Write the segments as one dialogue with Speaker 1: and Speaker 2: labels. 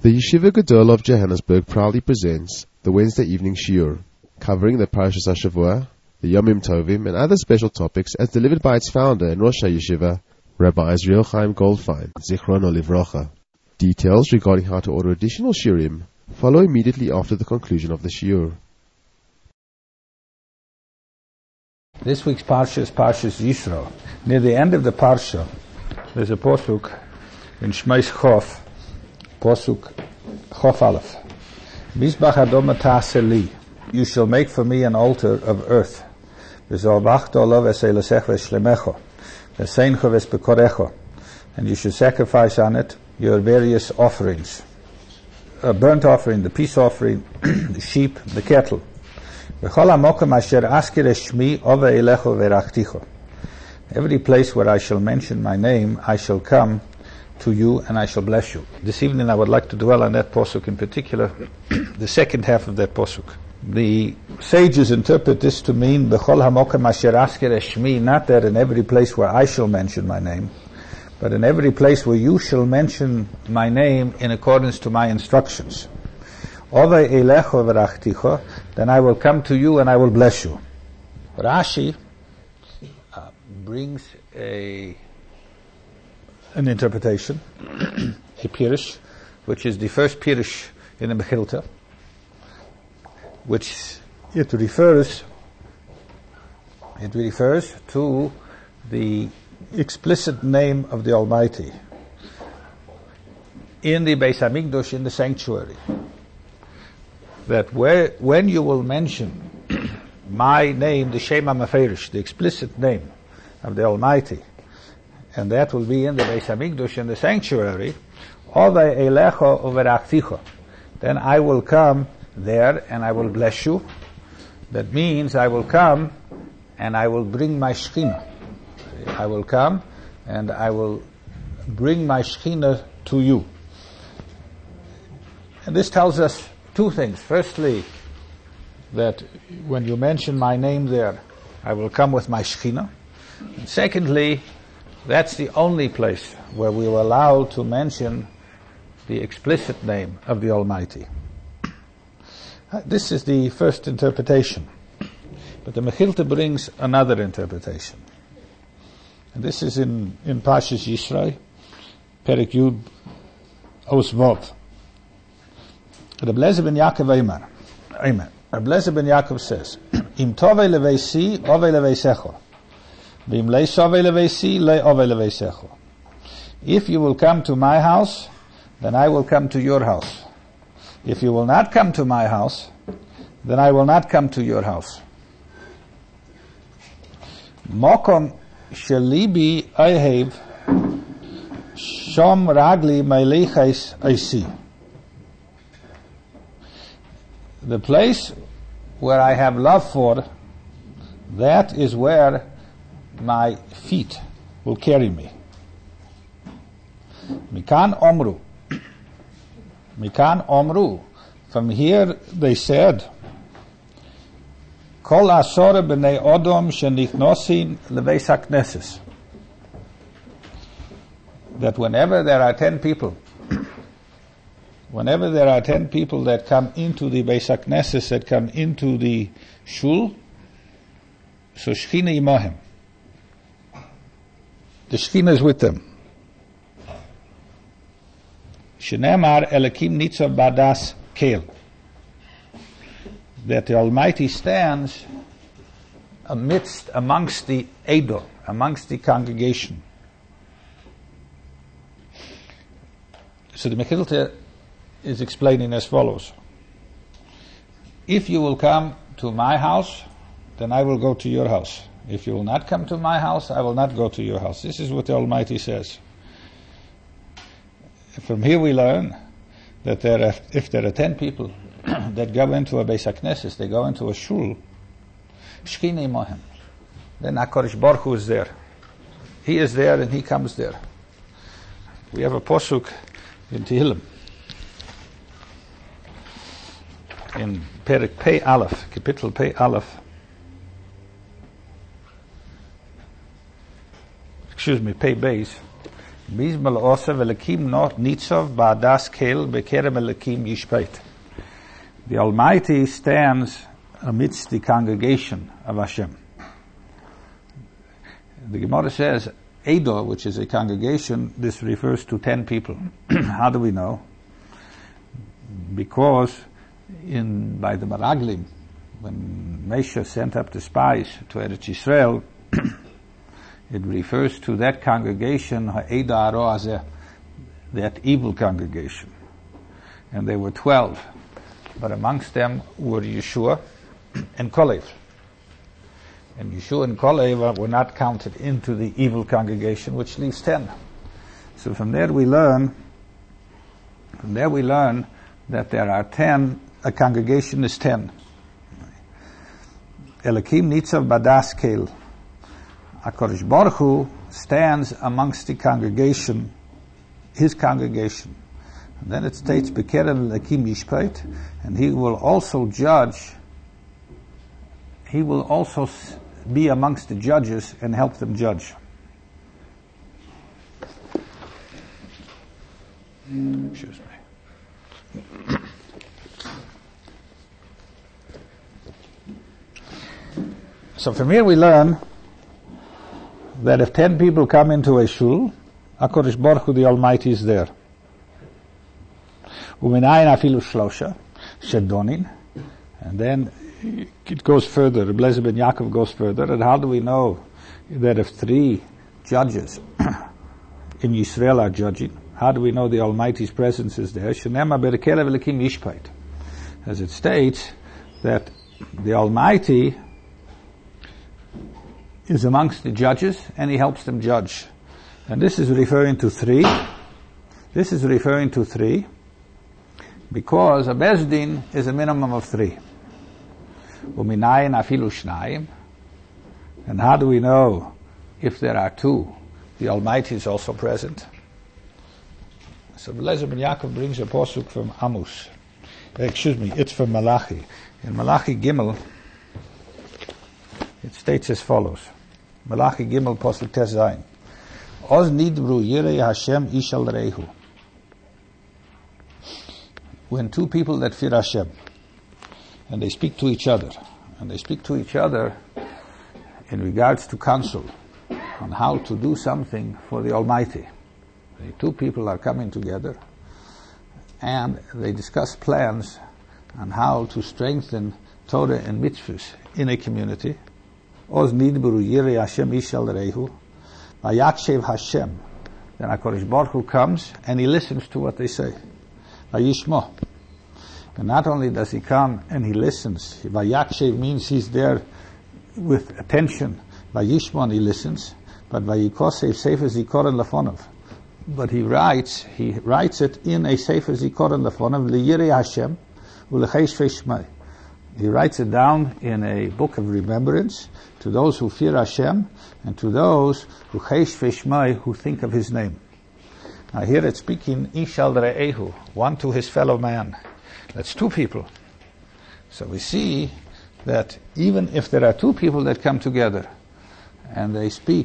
Speaker 1: The Yeshiva Gadol of Johannesburg proudly presents the Wednesday evening shiur, covering the Parashas HaShavua, the Yomim Tovim, and other special topics as delivered by its founder and Rosh HaYeshiva, Rabbi Israel Chaim Goldfein, Zichrono Livrocha. Details regarding how to order additional shiurim follow immediately after the conclusion of the shiur.
Speaker 2: This week's Parsha is Parshas Yisro. Near the end of the Parsha, there's a posuk in Shmeis Chof, posuk Chof Aleph. Mizbach Adom Ta'aseh li. You shall make for me an altar of earth. V'zolvachto olav eseilasech v'shlemecho. V'seincho v'sbekorecho. And you should sacrifice on it your various offerings. A burnt offering, the peace offering, the sheep, the cattle. V'chol hamokom asher askir eshmi ove elecho v'rachticho. Every place where I shall mention my name, I shall come to you and I shall bless you. This evening I would like to dwell on that posuk in particular, the second half of that posuk. The sages interpret this to mean b'chol hamokem asher asker eshmi, not that in every place where I shall mention my name, but in every place where you shall mention my name in accordance to my instructions. Ove elecho v'rachticho, then I will come to you and I will bless you. Rashi brings an interpretation, a pirush, which is the first pirush in the Mechilta, which it refers to the explicit name of the Almighty in the Beis Hamikdash, in the sanctuary. That when you will mention my name, the Shem HaMeferish, the explicit name of the Almighty, and that will be in the Beis Hamikdash, in the sanctuary, Ovei elecho uverachticho, then I will come there and I will bless you. That means I will come and I will bring my Shekhinah. I will come and I will bring my Shekhinah to you. And this tells us two things. Firstly, that when you mention my name there, I will come with my Shekhinah. And secondly, that's the only place where we are allowed to mention the explicit name of the Almighty. This is the first interpretation. But the Mechilta brings another interpretation. And this is in Parshas Yisro, Perek Yud, Os Vav. Reb Lezer ben Yaakov Eimer. Reb Lezer ben Yaakov says, Im tovei leveisi, ovei leveisecho. If you will come to my house, then I will come to your house. If you will not come to my house, then I will not come to your house. Mokom shelibi ohev shom ragli meiliches eisi. The place where I have love for, that is where my feet will carry me. Mikan omru. From here they said, Kol asore b'nei odom shenichnosin leveis hakneses. That whenever there are 10 people that come into the Beis HaKnesses, that come into the shul, so Shechina imohem. The Shekhinah is with them. Shenemar Elokim Nitzav Badas Kel. That the Almighty stands amongst the Edo, amongst the congregation. So the Mechilta is explaining as follows. If you will come to my house, then I will go to your house. If you will not come to my house, I will not go to your house. This is what the Almighty says. From here we learn that if there are 10 people that go into a Beis HaKnesses, they go into a shul, Shekhinah imohem. Then HaKadosh Baruch Hu is there. He is there and he comes there. We have a posuk in Tehillim, in Perek Pei Aleph, Kapitel Pei Aleph, Pei Beis, Mizmal osa v'lekim nitzov ba'adas kel bekerem elekim yishpeit. The Almighty stands amidst the congregation of Hashem. The Gemara says, Eidah, which is a congregation, this refers to 10 people. How do we know? Because by the Meraglim, when Moshe sent up the spies to Eretz Yisrael, it refers to that congregation, Eidah Haro Hazeh, that evil congregation. And there were 12. But amongst them were Yeshua and Kalev. And Yeshua and Kalev were not counted into the evil congregation, which leaves 10. So from there we learn that there are 10, a congregation is 10. Elokim nitzav badas kel. HaKadosh Baruch Hu stands amongst the congregation, his congregation. And then it states, Bekerem Elokim yishpeit, and he will also judge, he will also be amongst the judges and help them judge. Excuse me. So from here we learn that if 10 people come into a shul, HaKadosh Baruch Hu, the Almighty, is there. U'minayin afilu shlosha shedonin, and then it goes further. Reb Eliezer ben Yaakov goes further. And how do we know that if 3 judges in Yisrael are judging, how do we know the Almighty's presence is there? Shenema berekelev elikim yishpeit, as it states that the Almighty is amongst the judges and he helps them judge. And this is referring to 3. This is referring to 3 because a Beis Din is a minimum of 3. Uminayin afilu shnayim. And how do we know if there are 2? The Almighty is also present. So Eliezer ben Yaakov brings a posuk from Amos. It's from Malachi. In Malachi Gimel, it states as follows. Malachi Gimel posuk tes zayin. Oz nidbru yirei Hashem ish al reihu. When 2 people that fear Hashem, and they speak to each other, in regards to counsel on how to do something for the Almighty. The 2 people are coming together and they discuss plans on how to strengthen Torah and mitzvahs in a community. Oz nidbru yirei Hashem ish al reihu. Vayakshev Hashem. Then HaKadosh Baruch Hu comes and he listens to what they say. Vayishmo. And not only does he come and he listens, Vayakshev means he's there with attention. Vayishmo, and he listens. But Vayikosev Sefer Zikoron Lefonov. But he writes it in a Sefer Zikoron Lefonov, Liyirei Hashem, Ulechesh Shmei. He writes it down in a book of remembrance to those who fear Hashem and to those who Chesh Shmei, who think of his name. Now here it's speaking Ishal Re'ehu, one to his fellow man. That's 2 people. So we see that even if there are 2 people that come together and they speak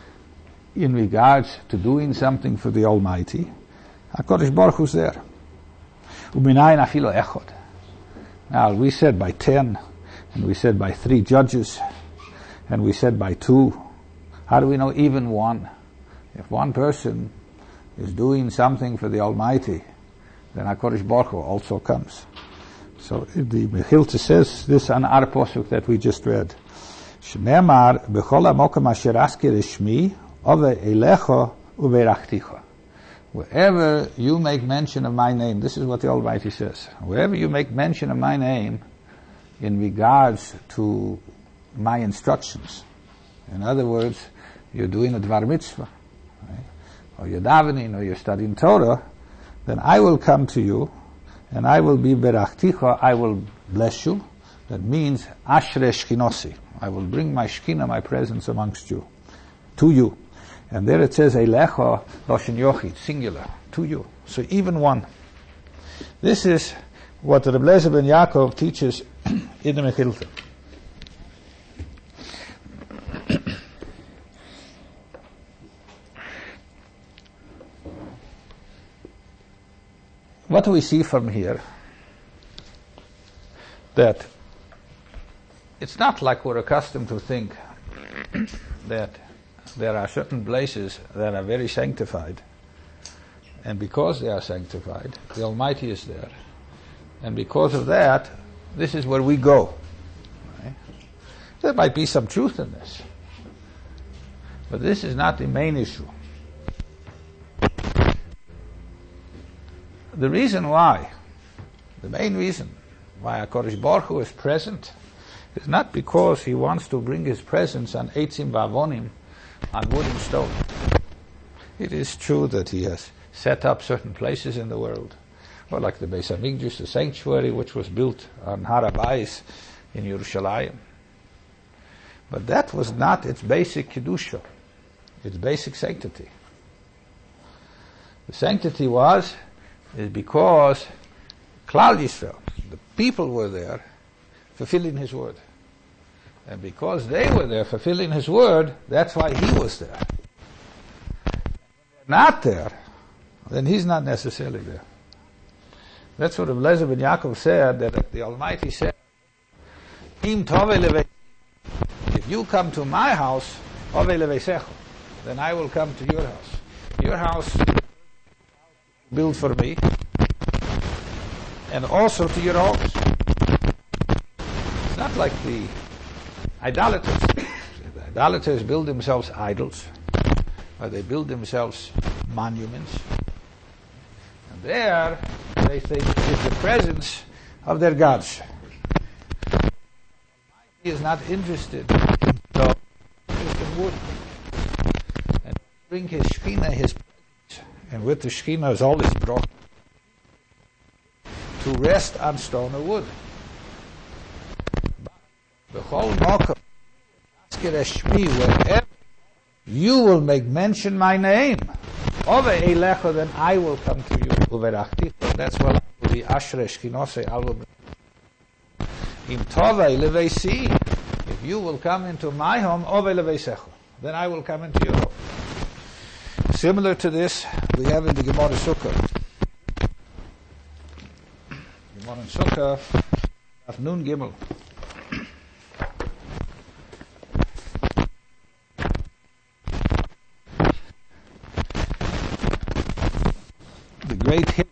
Speaker 2: in regards to doing something for the Almighty, HaKadosh Baruch Hu's there. U'minayin afilo echod. Now we said by 10, and we said by 3 judges, and we said by 2. How do we know even 1? If 1 person is doing something for the Almighty, then HaKadosh Baruch Hu also comes. So the Mechilta says this on our posuk that we just read. Shneimar b'chol hamokom asher askir shmi ove elecha uverachticha. Wherever you make mention of my name, this is what the Almighty says. Wherever you make mention of my name in regards to my instructions, in other words, you're doing a dvar mitzvah, right? Or you're davening, or you're studying Torah, then I will come to you, and I will be berachticha, I will bless you. That means ashre shchinosi. I will bring my shkina, my presence amongst you, to you. And there it says elecha loshen yochid, singular, to you. So even 1. This is what Reb Eliezer ben Yaakov teaches in the Mechilta. What do we see from here? That it's not like we're accustomed to think that there are certain places that are very sanctified, and because they are sanctified, the Almighty is there, and because of that, this is where we go. Right? There might be some truth in this, but this is not the main issue. The reason why, the main reason why HaKadosh Baruch Hu is present is not because he wants to bring his presence on Eitzim Va'avonim, on wood and stone. It is true that he has set up certain places in the world, or like the Beis Hamikdash, the sanctuary which was built on Har HaBayis in Yerushalayim. But that was not its basic kedusha, its basic sanctity. The sanctity is because Klal Yisrael, the people were there fulfilling his word. And because they were there fulfilling his word, that's why he was there. If they're not there, then he's not necessarily there. That's what Eliezer ben Yaakov said, that the Almighty said, Im tove levei, if you come to my house, ove leveisecho, then I will come to your house. Your house built for me, and also to your homes. It's not like the idolaters. The idolaters build themselves idols, or they build themselves monuments. And there, they think is the presence of their gods. He is not interested in wood. And bring his Shekhinah, his presence, and with the Shekhinah is all his broch, to rest on stone or wood. The whole Mokum, wherever you will make mention my name, then I will come to you. That's what will be Ashrei Shechinose al. If you will come into my home, then I will come into your home. Similar to this, we have in the Gemara Sukkah. Gemara Sukkah, of Nun Gimel. The great hill.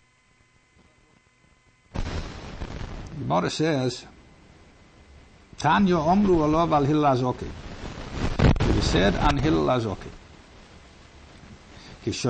Speaker 2: Gemara says, Tanya Omru Alav al Hillel Azoki. It is said on Hillel Azoki. When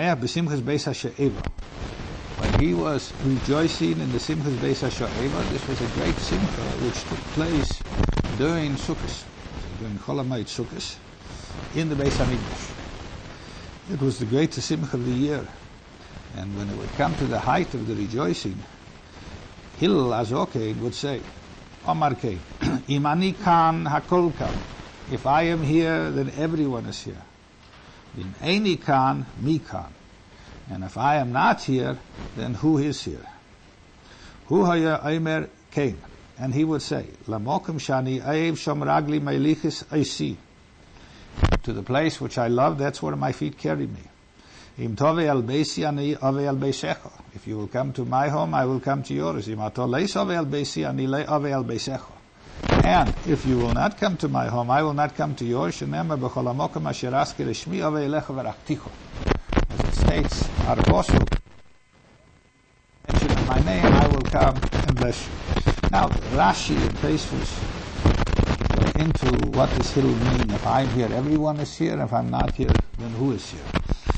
Speaker 2: he was rejoicing in the Simchas Beis HaSho'eva, this was a great Simcha which took place during Sukkot, during Chol HaMoed Sukkot, in the Beis Hamikdash. It was the greatest Simcha of the year. And when it would come to the height of the rejoicing, Hillel Azoki would say, Omar Kei, Imani kan hakol kan. If I am here, then everyone is here. In Eini kan, mi kan. And if I am not here, then who is here? Hu haya aimer came. And he would say, Lamokum shani aev shom ragli meilichis aisi. To the place which I love, that's where my feet carry me. Im tove al beisi ani ave al beisecho. If you will come to my home, I will come to yours. Im ato leis ave al beisi ani le ave al beisecho. And if you will not come to my home, I will not come to yours. Shenemar b'chol hamokum asher asker shmi ave elecha v'rachticho. As it states, our apostle, mention my name, I will come and bless you. Now, Rashi and Tosfos go into what does Hillel mean. If I'm here, everyone is here. If I'm not here, then who is here?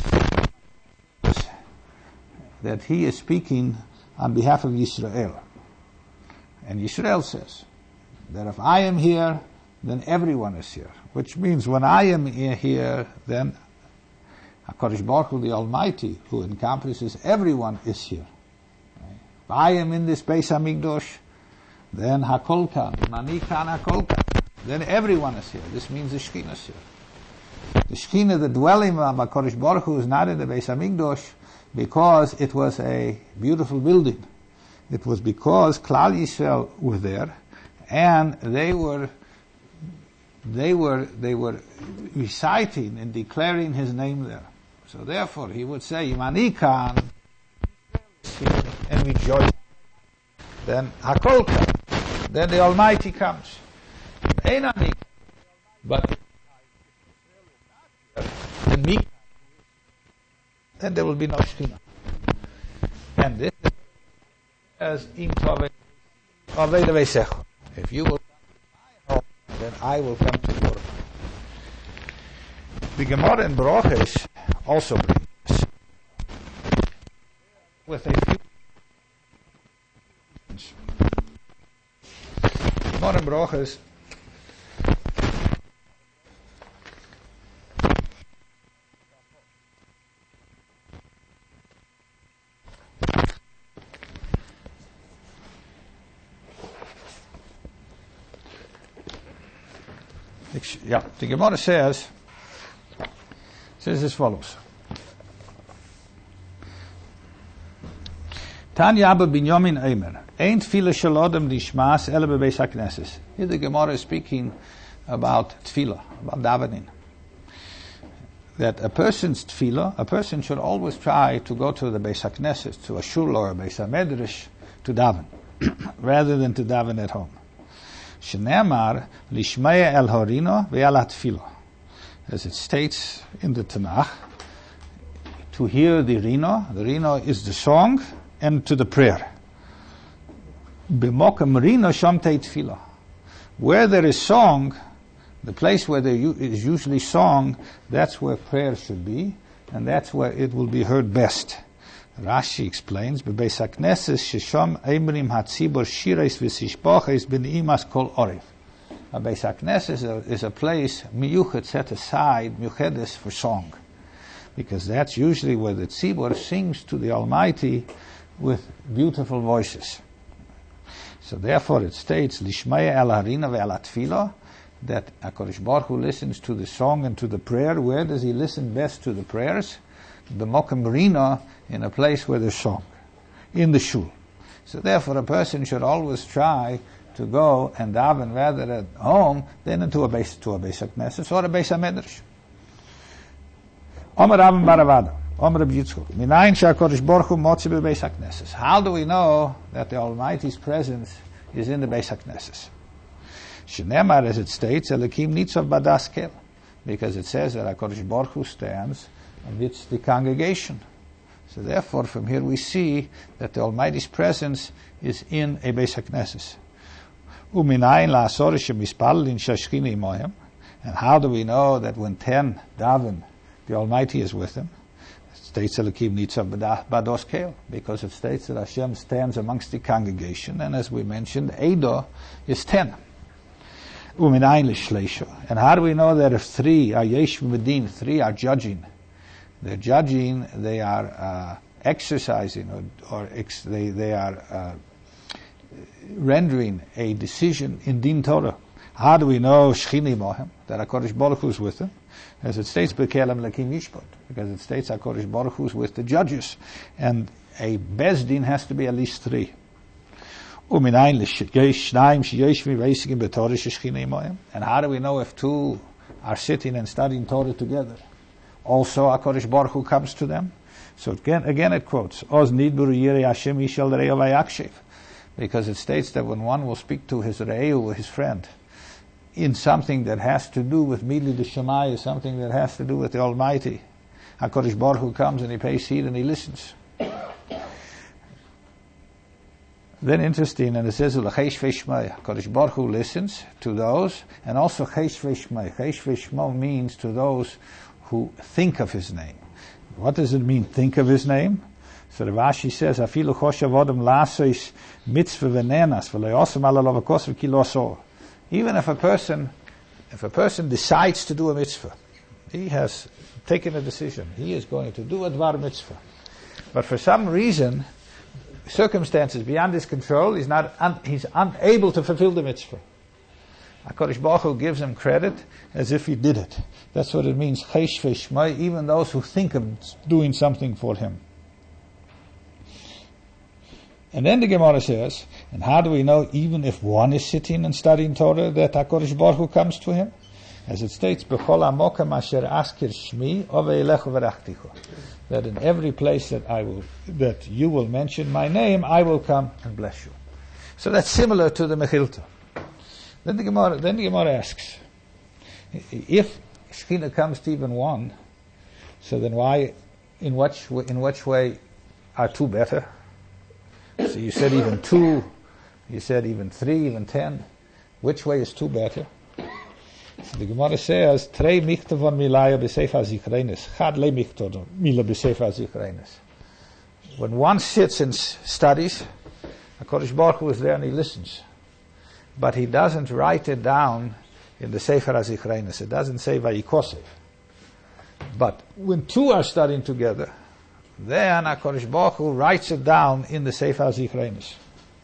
Speaker 2: That he is speaking on behalf of Yisrael. And Yisrael says that if I am here, then everyone is here. Which means when I am here, then HaKadosh Baruch Hu, the Almighty, who encompasses everyone, is here. If I am in this Beis Hamikdash, then Hakol Kan, Mani Kan Hakol Kan. Then everyone is here. This means the Shekhinah is here. The Shekhinah, the dwelling of HaKadosh Baruch Hu, is not in the Beis Hamikdash because it was a beautiful building. It was because Klal Yisrael were there, and they were reciting and declaring his name there. So therefore, he would say, Imani Kan, and rejoice. Then Hakol comes. Then the Almighty comes. But then there will be no Shekhinah. And this is as in Tovei Veisecho. If you will come to my home, then I will come to your home. The Gemara in Broches also brings this with a few things. Gemara in Broches the Gemara says as follows. Tanya Abba Binyamin Eimer. Ain't tefillah shalodem lishmas ele bebeis hakneses. Here the Gemara is speaking about tefillah, about davening. That a person's tefillah, a person should always try to go to the beis hakneses, to a shul or a beis hamedrash, to daven, rather than to daven at home. Shneamar lishmaya el horino ve'al tefillah. As it states in the Tanakh, to hear the rino is the song, and to the prayer. B'mokem rino shamtei tefillah. Where there is song, the place where there is usually song, that's where prayer should be, and that's where it will be heard best. Rashi explains, B'beis hakneses shesham eimrim hatzibor shireis v'sishpoches b'ni'imas kol orif. A Beis HaKnesses is a place miyuchet, set aside, miyuchedes, for song, because that's usually where the tzibor sings to the Almighty with beautiful voices. So therefore it states lishmaya el harina ve'el tefillah, that HaKadosh Baruch Hu listens to the song and to the prayer. Where does he listen best to the prayers? B'mokem rina, in a place where there's song, in the shul. So therefore a person should always try to go and daven rather at home than into a beis hakneses or a beis hamedrash. Omer Rabban bar Avada, Omer Reb Yitzchok, Minayin she'HaKadosh Baruch Hu motzi bebeis hakneses. How do we know that the Almighty's presence is in the beis hakneses? Shneimar, as it states, Elokim nitzav badas kel, because it says that HaKadosh Baruch Hu stands amidst the congregation. So therefore, from here we see that the Almighty's presence is in a beis hakneses. And how do we know that when 10 daven, the Almighty is with them? It states Elokim nitzav bados kel, because it states that Hashem stands amongst the congregation, and as we mentioned, Eido is 10. And how do we know that if 3 are yesh v'medin, 3 are judging? They're judging, they are exercising, they are rendering a decision in Din Torah. How do we know Shechini Mohem, that HaKadosh Baruch Hu is with them? As it states, Bekelem Lakim Yishpot, because it states HaKadosh Baruch Hu is with the judges, and a Beis Din has to be at least 3. And how do we know if 2 are sitting and studying Torah together? Also HaKadosh Baruch Hu comes to them. So again it quotes, Oz nidburu yirei Hashem yishal re'eu vayakshiv, because it states that when one will speak to his re'eu, his friend, in something that has to do with Midli D'Shamayim, something that has to do with the Almighty, HaKadosh Baruch Hu comes and he pays heed and he listens. Then interesting, and it says, HaKadosh Baruch Hu listens to those, and also Chesh V'Shmei. Chesh V'Shmo means to those who think of his name. What does it mean, think of his name? So the Rashi says, Afilu choshav odom lasois mitzvah v'nenas v'le'osam ala lovakos v'ki lo. Even if a person decides to do a mitzvah, he has taken a decision. He is going to do a dvar mitzvah. But for some reason, circumstances beyond his control, he's unable to fulfill the mitzvah. HaKadosh Baruch Hu gives him credit as if he did it. That's what it means, Chesh V'Shmai, even those who think of doing something for him. And then the Gemara says, and how do we know even if one is sitting and studying Torah that HaKadosh Baruch Hu comes to him? As it states, B'chol ha'mokem asher askir shmi, ove elechu v'rachticho. That in every place that you will mention my name, I will come and bless you. So that's similar to the Mechilta. Then the Gemara asks, if Shekhinah comes to even one, so then why, in which way are two better? So you said even two, you said even three, even 10. Which way is two better? So the Gemara says, Trei michtavon milaya b'sefer zichreines, chad le michtavon mila b'sefer zichreines. When one sits and studies, HaKadosh Baruch Hu is there and he listens. But he doesn't write it down in the Sefer HaZichreines. It doesn't say Vayikosev. But when two are studying together, then HaKadosh Baruch Hu writes it down in the Sefer HaZichreines.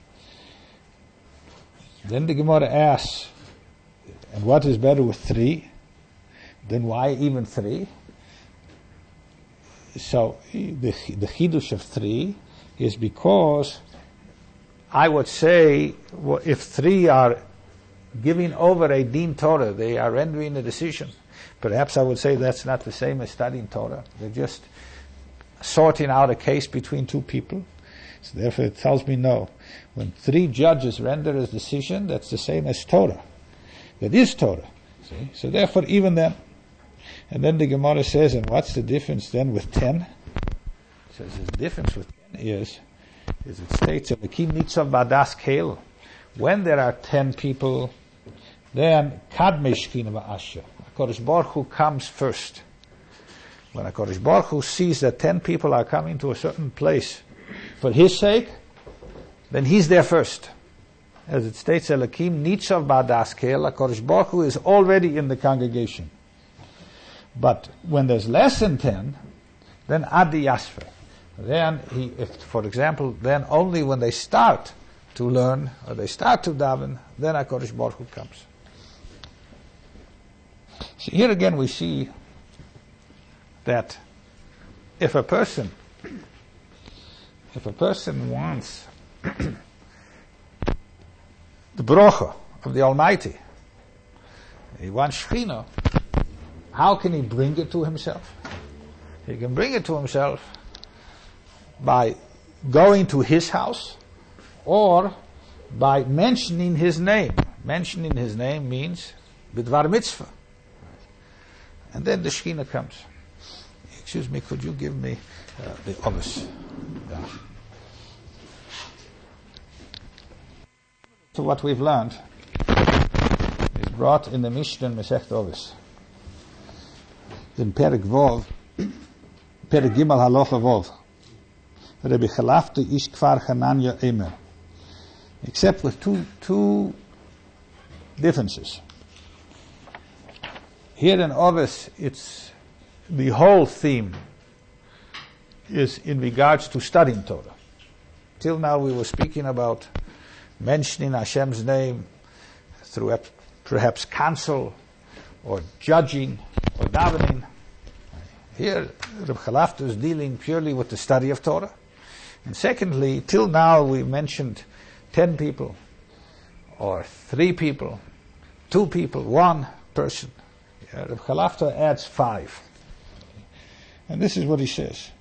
Speaker 2: Then the Gemara asks, and what is better with three? Then why even three? So the Chidush of three is because I would say, if three are giving over a Din Torah, they are rendering a decision. Perhaps I would say that's not the same as studying Torah. They're just sorting out a case between two people. So therefore it tells me no. When three judges render a decision, that's the same as Torah. That is Torah. See? So therefore even then. And then the Gemara says, and what's the difference then with 10? It says the difference with 10 is it states, when there are 10 people, then Kadmei Shekhinah v'Asher. HaKadosh Baruch Hu comes first. When HaKadosh Baruch Hu sees that 10 people are coming to a certain place for His sake, then He's there first. As it states, Elokim Nitzav Ba'das Kel, HaKadosh Baruch Hu is already in the congregation. But when there's less than 10, then Adi Yasfer. Then for example, then only when they start to learn or they start to daven, then HaKadosh Baruch Hu comes. So here again we see that if a person wants the bracha of the Almighty, he wants Shekhinah, how can he bring it to himself? He can bring it to himself by going to his house or by mentioning his name. Mentioning his name means bidvar mitzvah. And then the Shekhinah comes. Excuse me, could you give me the ovis? Yeah. So what we've learned is brought in the Mishnah in Masechet Ovis. In Perek Vov, Perek Gimel Halacha Vov, Rebbe Chalafti Ish Kfar Hananya Emer. Except with two differences. Here in Ovis, it's the whole theme is in regards to studying Torah. Till now we were speaking about mentioning Hashem's name through perhaps counsel or judging or davening. Here, Reb Chalafta is dealing purely with the study of Torah. And secondly, till now we mentioned 10 people, or 3 people, 2 people, 1 person. Reb Chalafta adds 5. And this is what he says.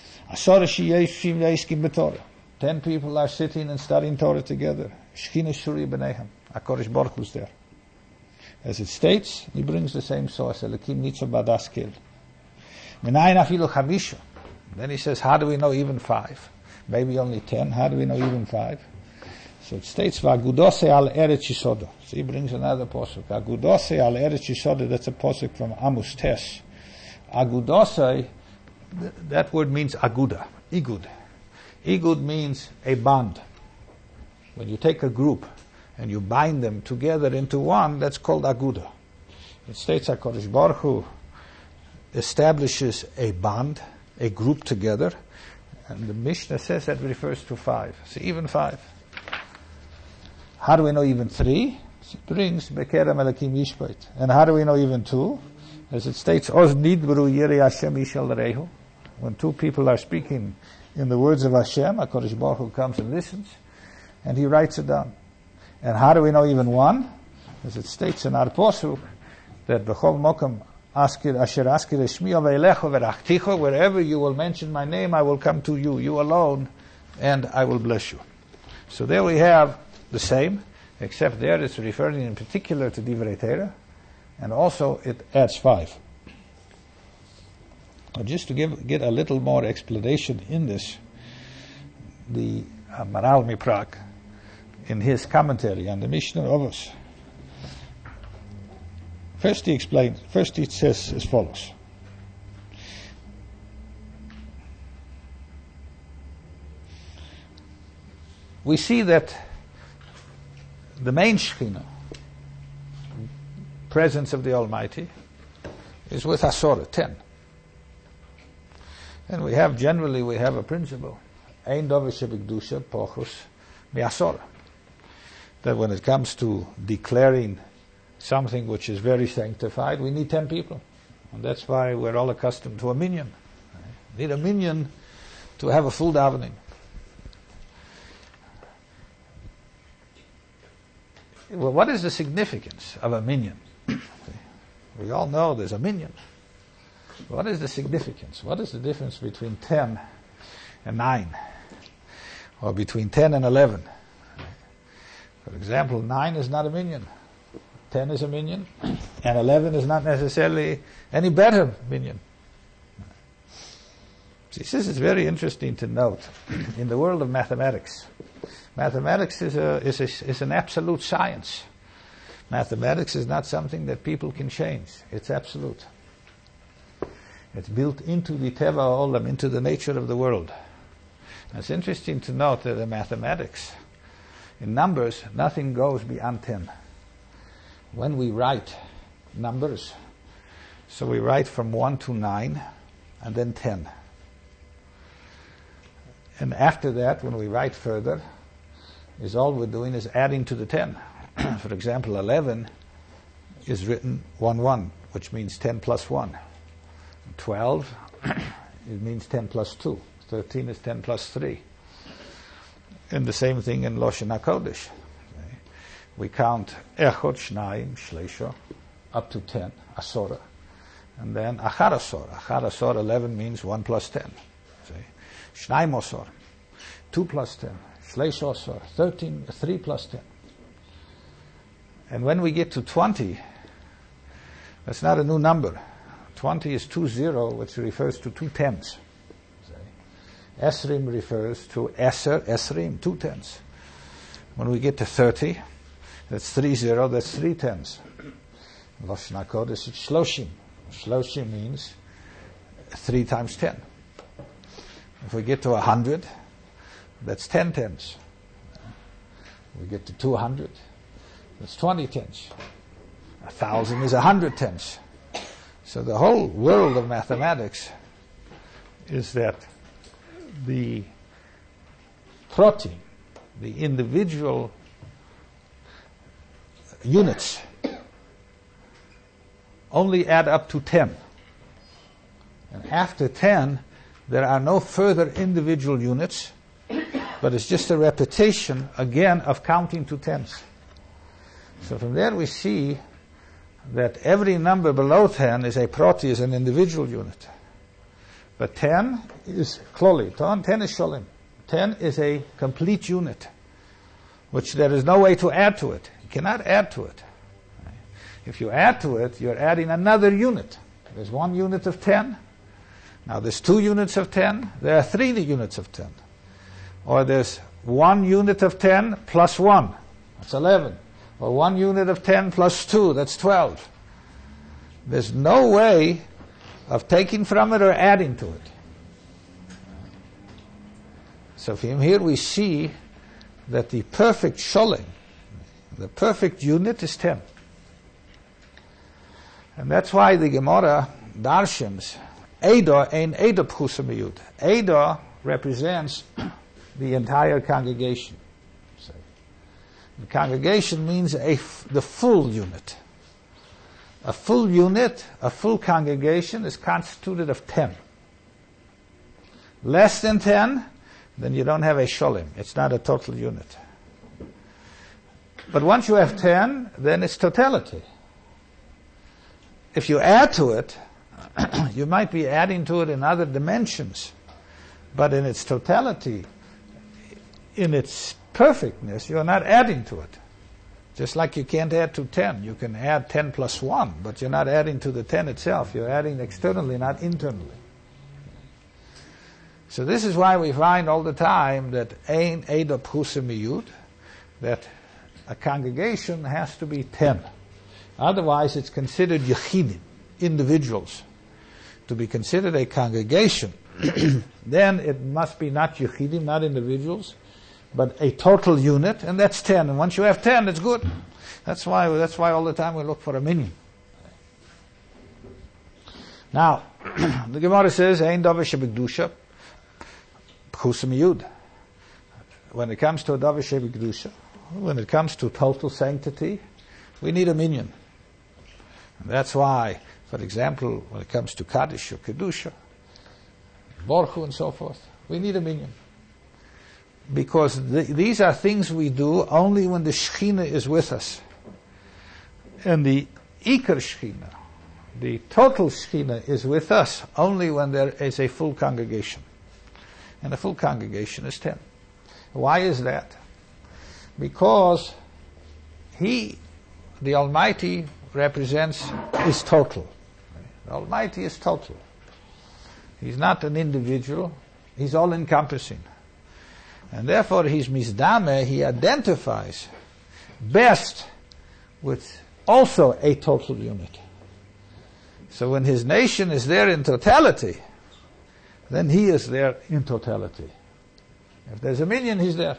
Speaker 2: 10 people are sitting and studying Torah together. Shekhinah Shuri B'neihem. HaKadosh Baruch Hu's there. As it states, he brings the same source. Elokim Nitzav Ba'das Kel. Menayin afilu chamisha. Then he says, how do we know even 5? Maybe only 10. How do we know even 5? So it states, V'agudose al Eretz Yisodo. So he brings another posuk. Agudose al Eretz Yisodo. That's a posuk from Amos Tes. Agudose, that word means aguda, igud. Igud means a bond. When you take a group and you bind them together into one, that's called aguda. It states HaKadosh Baruch Hu establishes a bond, a group together, and the Mishnah says that refers to 5. So even 5. How do we know even 3? It brings Bekerem Elokim Yishbait. And how do we know even 2? As it states, Oz nidbru yirei Hashem ishal rehu. When 2 people are speaking in the words of Hashem, HaKadosh Baruch Hu comes and listens, and he writes it down. And how do we know even 1? As it states in our posuk, that B'chol Mokum Asher Askir Shmi Aveilecho Verachticho, wherever you will mention my name, I will come to you, you alone, and I will bless you. So there we have the same, except there it's referring in particular to Divrei Torah, and also it adds 5. Just to get a little more explanation in this, the Maral Miprak, in his commentary on the Mishnah Ovos, first he says as follows. We see that the main Shekhinah, presence of the Almighty, is with Asora, 10. And we have a principle, Ein Dover Shebikdusha Pochus Miasora, that when it comes to declaring something which is very sanctified, we need 10 people. And that's why we're all accustomed to a minyan. We need a minyan to have a full davening. Well, what is the significance of a minyan? We all know there's a minyan. What is the significance? What is the difference between 10 and 9? Or between 10 and 11? For example, 9 is not a minyan. 10 is a minyan, and 11 is not necessarily any better minyan. See, this is very interesting to note. In the world of mathematics, mathematics is an absolute science. Mathematics is not something that people can change. It's absolute. It's built into the Teva Olam, into the nature of the world. And it's interesting to note that in mathematics, in numbers, nothing goes beyond 10. When we write numbers, so we write from 1 to 9 and then 10. And after that, when we write further, all we're doing is adding to the 10. For example, 11 is written 1, 1, which means 10 plus 1. 12, it means 10 plus 2. 13 is 10 plus 3. And the same thing in Loshen HaKodesh. We count Echot, Shnayim, Shleisho, up to 10, Asora. And then Achar Asor. Achar Asor, 11 means 1 plus 10. Shnayim Asor, 2 plus 10. Shleisho Asor, 13, 3 plus 10. And when we get to 20, that's not a new number. 20 is 20, which refers to 2 tens. Esrim refers to Eser, Esrim, 2 tens. When we get to 30, that's 30, that's 3 tens. Loshen HaKodesh, it's Shloshim. Shloshim means 3 times 10. If we get to 100, that's 10 tens. We get to 200, that's 20 tens. 1,000 is 100 tens. So the whole world of mathematics is that the proti, the individual units, only add up to 10. And after 10, there are no further individual units, but it's just a repetition, again, of counting to tens. So from there we see that every number below 10 is a proti, is an individual unit. But 10 is kloli, 10 is sholim. 10 is a complete unit, which there is no way to add to it. You cannot add to it. If you add to it, you're adding another unit. There's 1 unit of 10. Now there's 2 units of 10. There are 3 units of 10. Or there's 1 unit of 10 plus 1. That's 11. Or 1 unit of 10 plus 2. That's 12. There's no way of taking from it or adding to it. So from here we see that the perfect sholim, the perfect unit is 10. And that's why the Gemara darshans, Eidah ein Eidah pchusa miyud. Eidah represents the entire congregation. So, the congregation means the full unit. A full unit, a full congregation is constituted of 10. Less than 10, then you don't have a sholim. It's not a total unit. But once you have 10, then it's totality. if you add to it, you might be adding to it in other dimensions, but in its totality, in its perfectness, you're not adding to it. Just like you can't add to 10. You can add 10 plus 1, but you're not adding to the 10 itself. You're adding externally, not internally. So this is why we find all the time that Ein Eida Pchusa Miyud, that a congregation has to be 10. Otherwise it's considered Yechidim, individuals. To be considered a congregation, then it must be not Yechidim, not individuals, but a total unit, and that's 10. And once you have 10, it's good. That's why all the time we look for a minyan. Now, the Gemara says, Ein davar shebekdusha pchusa miyud. When it comes to a davar shebekdusha, when it comes to total sanctity, we need a minyan. And that's why, for example, when it comes to Kaddish or Kedusha, Borchu and so forth, we need a minyan. Because these are things we do only when the Shekhinah is with us. And the Ikar Shekhinah, the total Shekhinah, is with us only when there is a full congregation. And a full congregation is 10. Why is that? Because the Almighty is total. The Almighty is total. He's not an individual, He's all-encompassing. And therefore, He's Mizdameh, He identifies best with also a total unit. So when His nation is there in totality, then He is there in totality. If there's a minyan, He's there.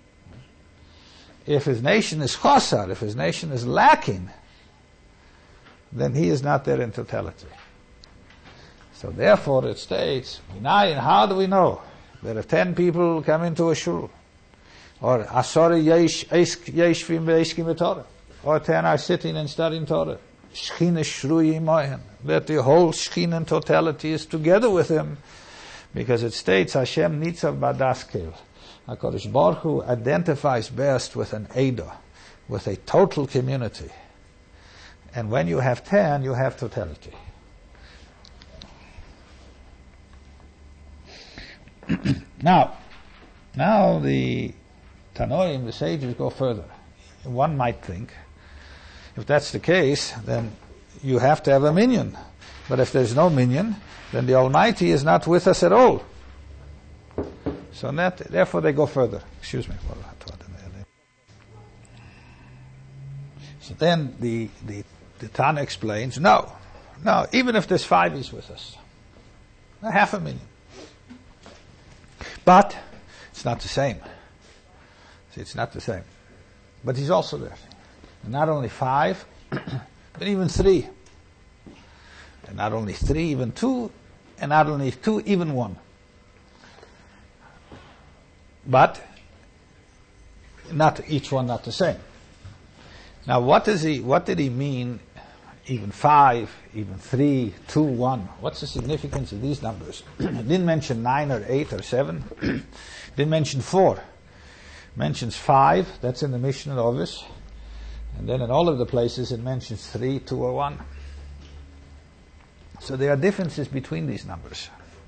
Speaker 2: If His nation is chosar, if His nation is lacking, then He is not there in totality. So therefore it states, how do we know that if 10 people come into a shul, or asori yeshvim ve'eshkim Torah, or 10 are sitting and studying Torah, Shechina shruyi mohen, that the whole Shechina in totality is together with him, because it states Hashem nitzav badaskel. HaKadosh Baruch Hu identifies best with an Eidah, with a total community. And when you have 10, you have totality. Now the Tanoim, the sages, go further. One might think, if that's the case, then you have to have a minyan. But if there's no minyan, then the Almighty is not with us at all. So therefore they go further. Excuse me. So then the Tana explains, no, even if there's 5, He's with us. Half a minyan. But it's not the same. See, it's not the same. But He's also there. And not only 5, but even 3. And not only 3, even 2. And not only 2, even 1. But not each one not the same. Now what did he mean, even 5, even 3, 2, 1? What's the significance of these numbers? He didn't mention 9 or 8 or 7. Didn't mention 4. Mentions 5, that's in the Mishnah Ovis. And then in all of the places it mentions 3, 2, or 1. So there are differences between these numbers.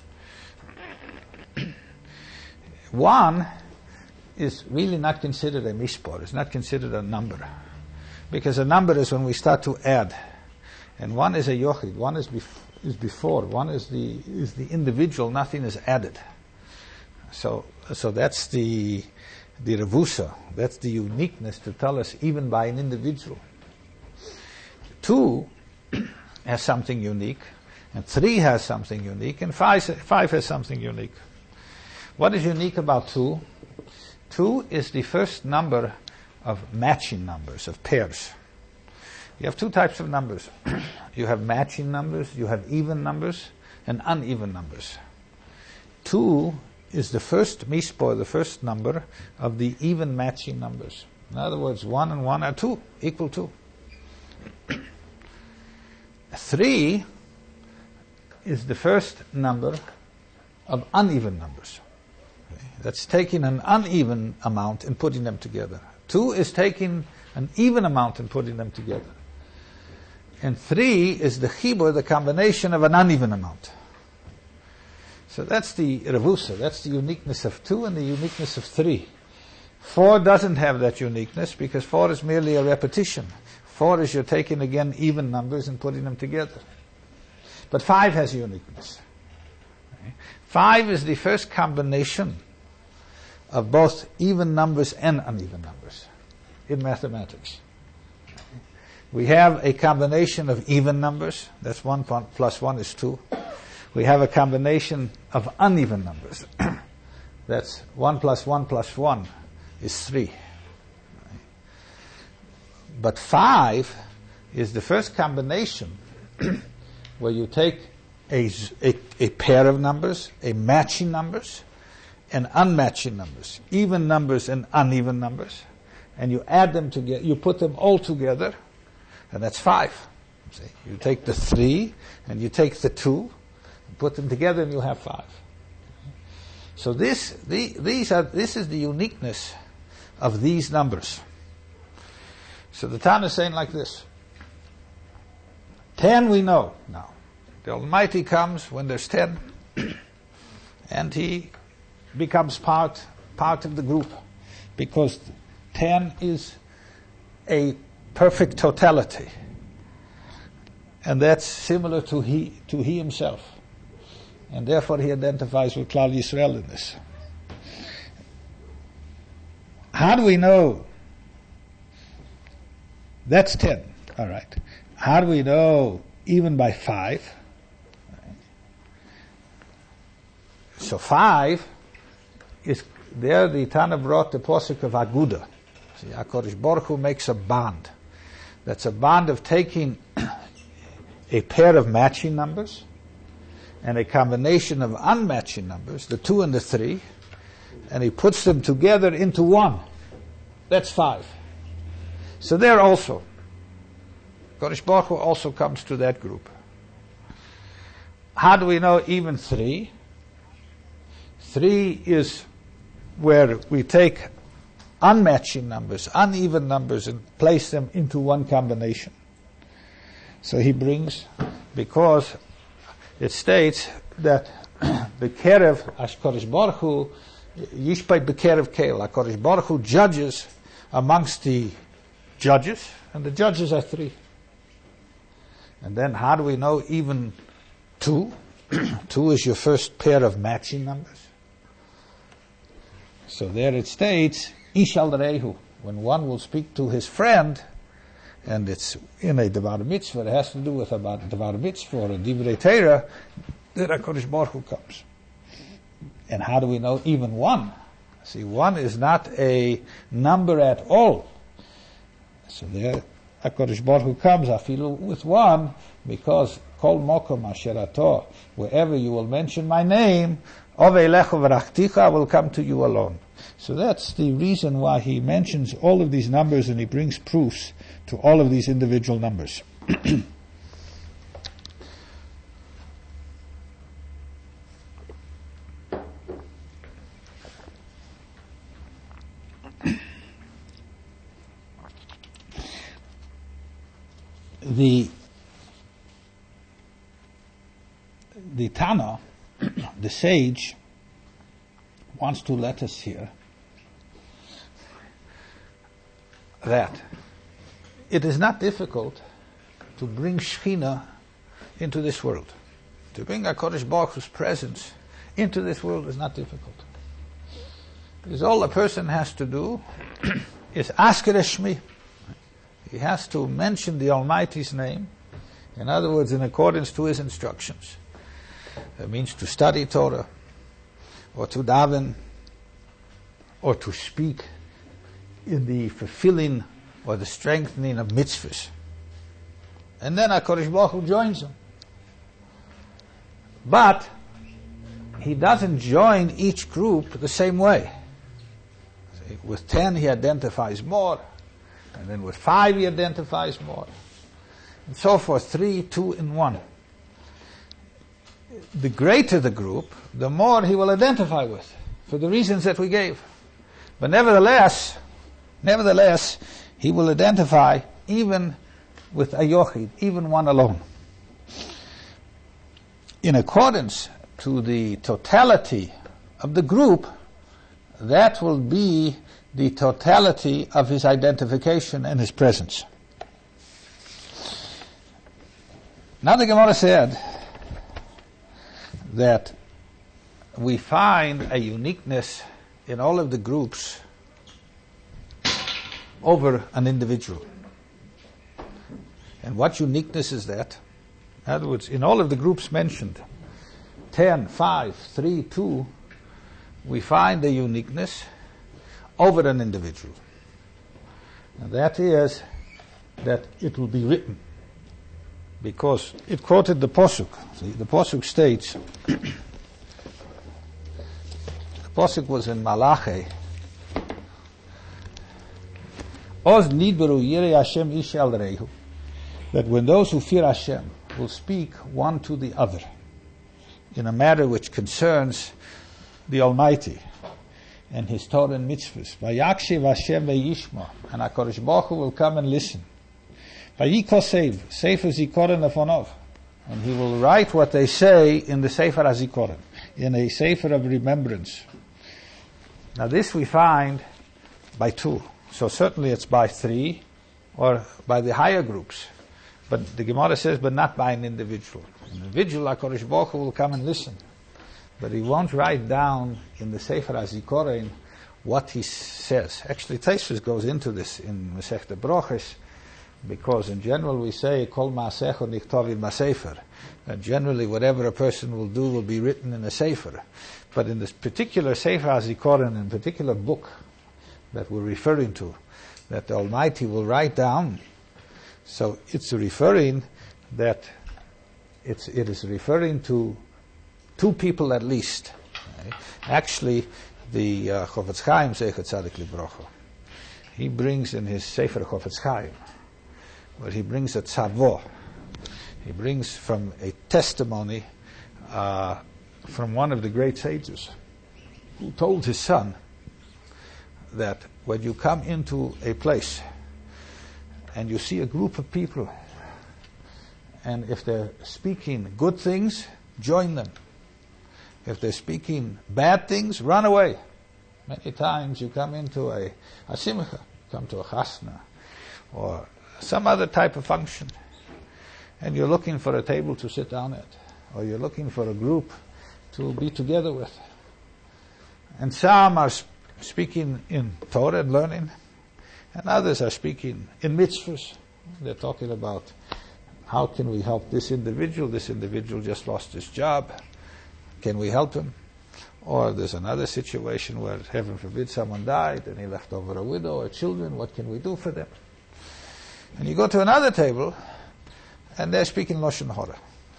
Speaker 2: 1 is really not considered a mispor, it's not considered a number. Because a number is when we start to add. And 1 is a yochid, 1 is before, 1 is the individual, nothing is added. So that's the revusa, that's the uniqueness to tell us even by an individual. 2 has something unique, and 3 has something unique, and 5 has something unique. What is unique about 2? 2 is the first number of matching numbers, of pairs. You have 2 types of numbers. You have matching numbers, you have even numbers, and uneven numbers. 2 is the first mispor, the first number of the even matching numbers. In other words, 1 and 1 are 2, equal 2. 3 is the first number of uneven numbers. Okay? That's taking an uneven amount and putting them together. 2 is taking an even amount and putting them together. And 3 is the chibur, the combination of an uneven amount. So that's the revusa, that's the uniqueness of 2 and the uniqueness of 3. 4 doesn't have that uniqueness because 4 is merely a repetition. 4 is you're taking again even numbers and putting them together. But 5 has uniqueness. 5 is the first combination of both even numbers and uneven numbers in mathematics. We have a combination of even numbers, that's 1 plus 1 is 2. We have a combination of uneven numbers, that's 1 plus 1 plus 1 is 3. But 5 is the first combination where you take a pair of numbers, a matching numbers, and unmatching numbers, even numbers and uneven numbers, and you add them together, you put them all together, and that's 5. See? You take the 3 and you take the 2, and put them together, and you have 5. So this is the uniqueness of these numbers. So the Tana is saying like this: 10 we know now. The Almighty comes when there's 10, and He becomes part of the group, because 10 is a perfect totality, and that's similar to he himself, and therefore he identifies with Klal Yisrael in this. How do we know? That's 10, all right. How do we know even by 5? So 5 is there. The Tana brought the posuk of Aguda. See, HaKadosh Baruch Hu makes a bond. That's a bond of taking a pair of matching numbers and a combination of unmatching numbers, the 2 and the 3, and He puts them together into one. That's 5. So there also, HaKadosh Baruch Hu also comes to that group. How do we know even 3? 3 is where we take unmatching numbers, uneven numbers, and place them into one combination. So he brings, because it states that Bekerev HaKadosh Baruch Hu Yishpait Bekerev Keil, HaKadosh Baruch Hu judges amongst the judges, and the judges are 3. And then how do we know even 2? 2 is your first pair of matching numbers. So there it states, Ishal Rehu, when one will speak to his friend, and it's in a Devar Mitzvah, it has to do with about Devar Mitzvah or a Divrei Torah, that HaKadosh Baruch Hu comes. And how do we know even 1? See, 1 is not a number at all. So there HaKadosh Baruch Hu comes, afilu with 1, because Kol Mokom Asher Ato, wherever you will mention my name, Ovei Lecho V'rachticha, I will come to you alone. So that's the reason why he mentions all of these numbers, and he brings proofs to all of these individual numbers. The Tana, the sage, wants to let us hear that it is not difficult to bring Shekhinah into this world. To bring HaKadosh Baruch Hu's presence into this world is not difficult. Because all a person has to do is ask Shmi. He has to mention the Almighty's name, in other words, in accordance to His instructions. That means to study Torah, or to daven, or to speak in the fulfilling or the strengthening of mitzvahs. And then HaKadosh Baruch Hu joins him. But He doesn't join each group the same way. See, with 10 He identifies more, and then with 5 He identifies more, and so forth, 3, 2, and 1. The greater the group, the more He will identify with, for the reasons that we gave. But nevertheless, He will identify even with a yochid, even one alone. In accordance to the totality of the group, that will be the totality of his identification and his presence. Now the Gemara said that we find a uniqueness in all of the groups over an individual. And what uniqueness is that? In other words, in all of the groups mentioned, 10, 5, 3, 2, we find a uniqueness over an individual. And that is that it will be written. Because it quoted the Posuk. See, the Posuk states, the Posuk was in Malachi, Oz nidberu yirei Hashem ish al rehu, that when those who fear Hashem will speak one to the other in a matter which concerns the Almighty and His Torah and mitzvahs, vayakshiv Hashem ve'yishma, and HaKadosh Baruch Hu will come and listen. Vayikosev, Sefer Zikoron Afonov, and he will write what they say in the Sefer HaZikoron, in a Sefer of remembrance. Now this we find by 2. So certainly it's by 3, or by the higher groups. But the Gemara says, but not by an individual. An individual, HaKadosh Baruch Hu will come and listen. But he won't write down in the Sefer HaZikoron what he says. Actually, Tosfos goes into this in Masechta Brochos, because in general we say, Kol ma'asecho nichtov in ma'sefer. Generally whatever a person will do will be written in a sefer. But in this particular Sefer HaZikoron, in particular book that we're referring to, that the Almighty will write down, so it's referring that it is referring to 2 people at least. Right? Actually, the Chofetz Chaim, Zeichet Tzadik Livrocha, he brings in his Sefer Chofetz Chaim, where he brings a tzavo. He brings from a testimony from one of the great sages who told his son that when you come into a place and you see a group of people, and if they're speaking good things, join them. If they're speaking bad things, run away. Many times you come into a simcha, come to a chasna, or some other type of function, and you're looking for a table to sit down at, or you're looking for a group to be together with. And some are speaking in Torah and learning, and others are speaking in mitzvahs. They're talking about how can we help this individual just lost his job, can we help him? Or there's another situation where, heaven forbid, someone died and he left over a widow or children, what can we do for them? And you go to another table, and they're speaking Lashon Hara.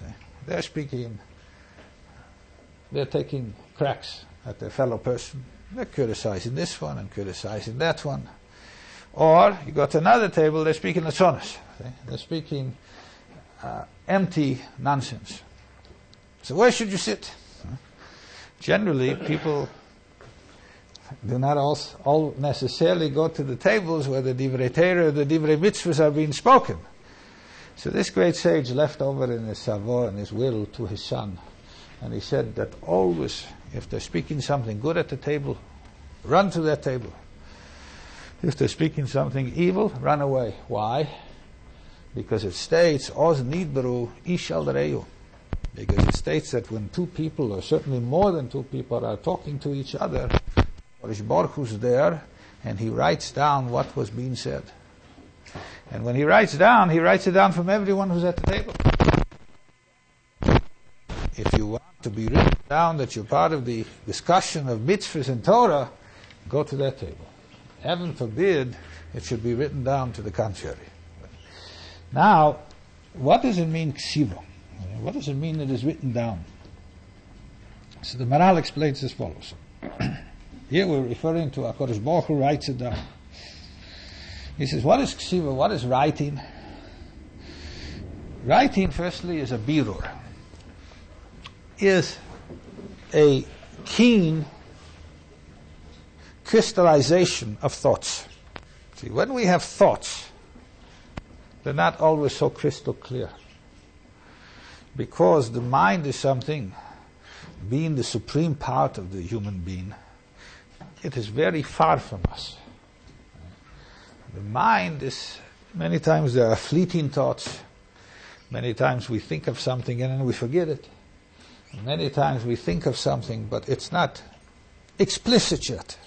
Speaker 2: They're taking cracks at their fellow person. They're criticizing this one and criticizing that one. Or you go to another table, they're speaking Latzonos. They're speaking empty nonsense. So where should you sit? Generally, people do not all necessarily go to the tables where the Divrei Torah, the Divrei Mitzvahs are being spoken. So this great sage left over in his savo and his will to his son, and he said that always, if they're speaking something good at the table, run to that table. If they're speaking something evil, run away. Why? Because it states, Oz nidberu ish al reyu. Because it states that when 2 people, or certainly more than 2 people, are talking to each other, HaKadosh Baruch Hu's there, and he writes down what was being said. And when he writes it down from everyone who's at the table. If you want to be written down that you're part of the discussion of mitzvahs and Torah, go to that table. Heaven forbid it should be written down to the contrary. Now, what does it mean, ksiva? What does it mean it is written down? So the Maral explains as follows. Here we're referring to HaKadosh Baruch Hu writes it down. He says, what is ksiva? What is writing? Writing, firstly, is a birur. Is a keen crystallization of thoughts. See, when we have thoughts, they're not always so crystal clear. Because the mind is something, being the supreme part of the human being, it is very far from us. The mind is, many times there are fleeting thoughts. Many times we think of something and then we forget it. Many times we think of something, but it's not explicit yet.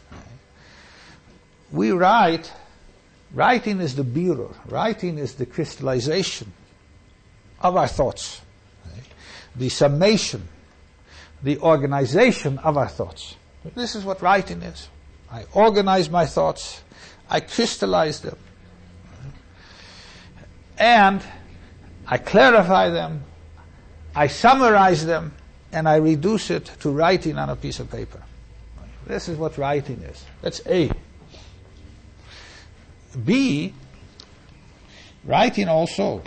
Speaker 2: We write. Writing is the birur. Writing is the crystallization of our thoughts. The summation, the organization of our thoughts. This is what writing is. I organize my thoughts. I crystallize them. And I clarify them. I summarize them. And I reduce it to writing on a piece of paper. This is what writing is. That's A. B, writing also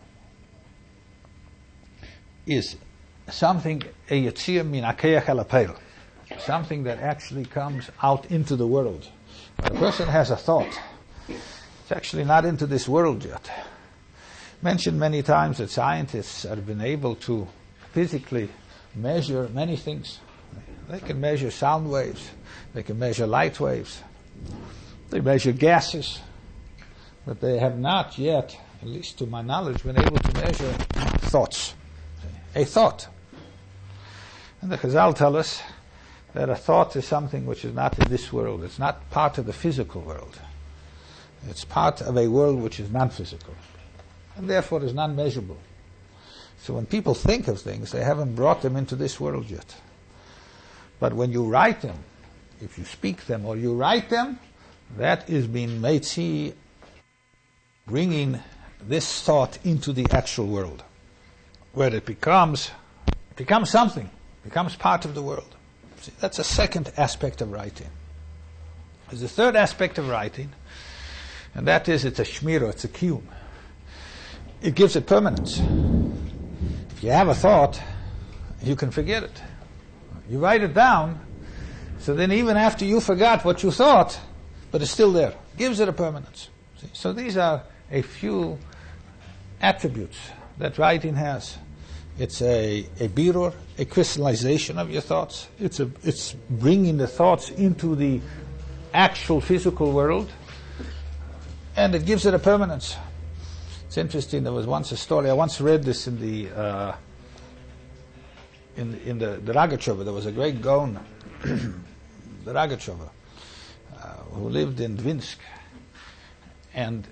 Speaker 2: is something, a yetzir min hakeach el hapel, something that actually comes out into the world. When a person has a thought, it's actually not into this world yet. Mentioned many times that scientists have been able to physically measure many things. They can measure sound waves, they can measure light waves, they measure gases, but they have not yet, at least to my knowledge, been able to measure thoughts. A thought. And the Chazal tell us that a thought is something which is not in this world. It's not part of the physical world. It's part of a world which is non-physical, and therefore is non-measurable. So when people think of things, they haven't brought them into this world yet. But when you write them, if you speak them or you write them, that is being made see, bringing this thought into the actual world, where it becomes something, becomes part of the world. See, that's a second aspect of writing. There's a third aspect of writing, and that is it's a shmira, it's a kiyum. It gives it permanence. If you have a thought, you can forget it. You write it down, so then even after you forgot what you thought, but it's still there. Gives it a permanence. See? So these are a few attributes that writing has. It's a birur, a crystallization of your thoughts. It's bringing the thoughts into the actual physical world, and it gives it a permanence. It's interesting. There was once a story. I once read this in the Ragachover. There was a great Gaon, the Ragachover, who lived in Dvinsk, and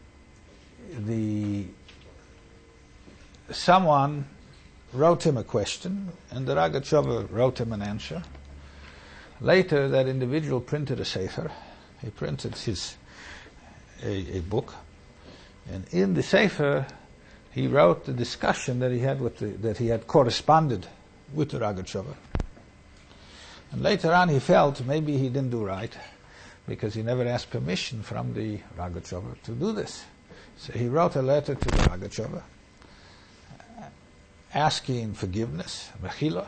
Speaker 2: someone wrote him a question, and the Ragachover wrote him an answer. Later, that individual printed a sefer. He printed a book, and in the sefer, he wrote the discussion that he had that he had corresponded with the Ragachover. And later on, he felt maybe he didn't do right, because he never asked permission from the Ragachover to do this. So he wrote a letter to the Ragachover, asking forgiveness, mechila.